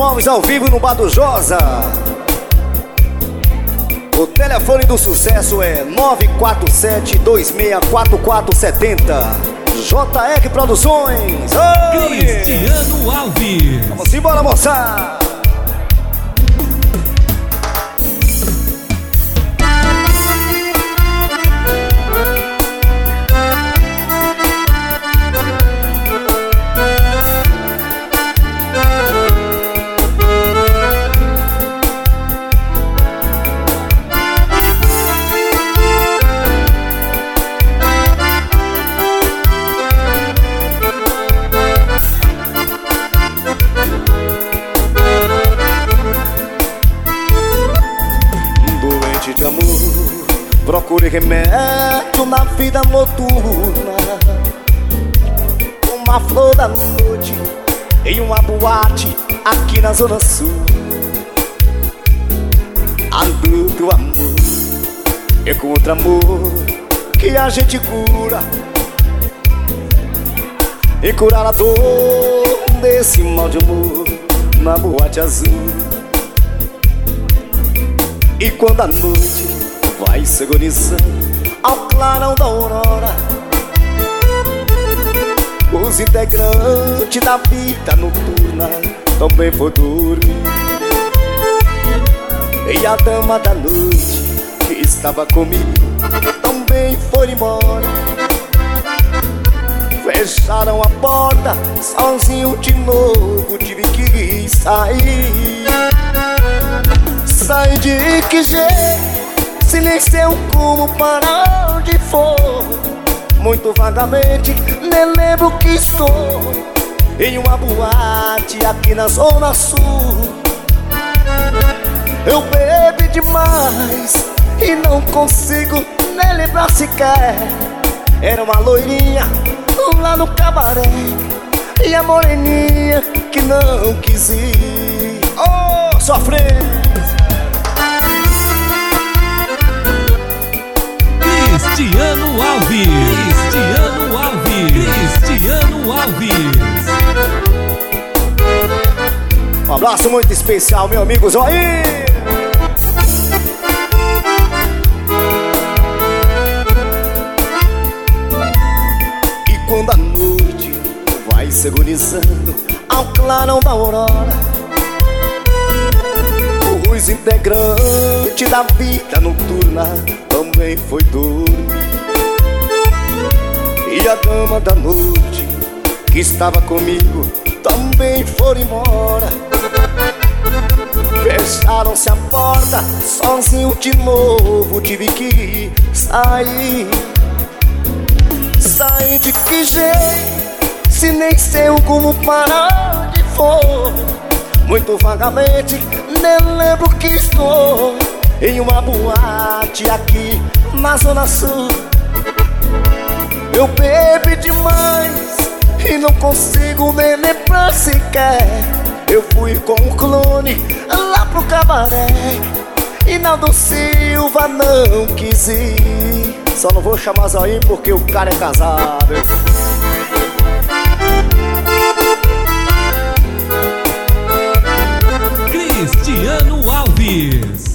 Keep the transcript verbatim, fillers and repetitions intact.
Alves ao vivo no Bar do Josa. O telefone do sucesso é nove quatro sete, dois seis quatro quatro sete zero. J R Produções. Oh, Cristiano Alves. Vamos embora, moça. De amor, procure remédio na vida noturna. Uma flor da noite em uma boate aqui na Zona Sul. Adulto amor, encontra amor que a gente cura, e curar a dor desse mal de amor na boate azul. E quando a noite vai se agonizando ao clarão da aurora, os integrantes da vida noturna também foram dormir. E a dama da noite que estava comigo também foi embora. Fecharam a porta, sozinho de novo tive que sair. Sai de que jeito, se nem sei como para onde for. Muito vagamente, nem lembro que estou em uma boate aqui na Zona Sul. Eu bebi demais e não consigo nem lembrar sequer. Era uma loirinha lá no cabaré e a moreninha que não quis ir. Oh, sofrendo. Cristiano Alves. Cristiano Alves. Cristiano Alves. Um abraço muito especial, meu amigo Zói. E quando a noite vai se agonizando ao clarão da aurora, os integrantes da vida noturna também foi dormir. E a dama da noite que estava comigo também foi embora. Fecharam-se a porta, sozinho de novo tive que sair. Sair de que jeito, se nem sei como para onde for. Muito vagamente, nem lembro que estou em uma boate aqui na Zona Sul. Eu bebi demais e não consigo nem lembrar sequer. Eu fui com um clone lá pro cabaré e Naldo Silva não quis ir. Só não vou chamar Zói porque o cara é casado. Cristiano Alves.